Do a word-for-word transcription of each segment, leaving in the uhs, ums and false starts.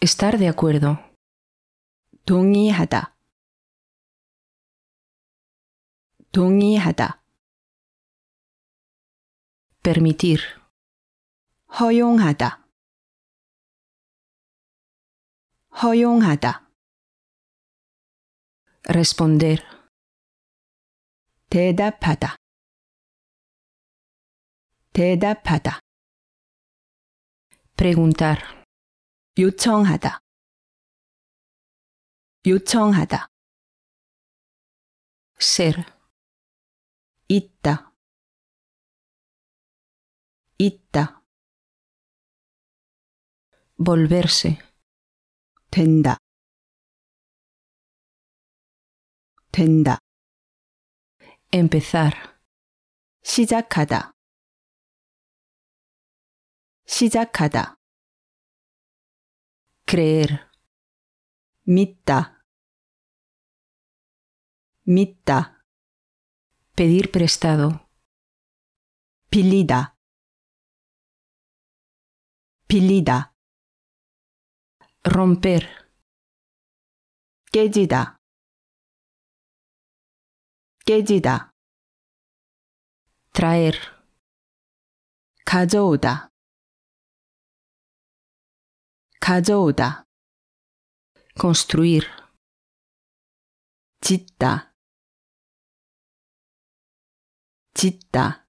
Estar de acuerdo. 동의하다. 동의하다. Permitir. 허용하다. 허용하다. Responder. 대답하다. 대답하다. Preguntar. 요청하다. 요청하다. Ser. 있다. 있다. Volverse. 된다. 된다. Empezar. 시작하다. 시작하다. Creer. 믿다. 믿다. Pedir prestado. 빌리다. 빌리다. Romper. 깨지다. 깨지다. Traer. 가져오다. 가져오다. Construir. 짓다. 짓다.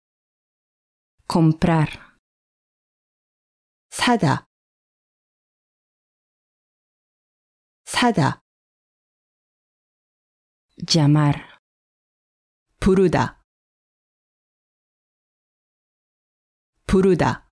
Comprar. 사다. 사다. Llamar. 부르다. 부르다.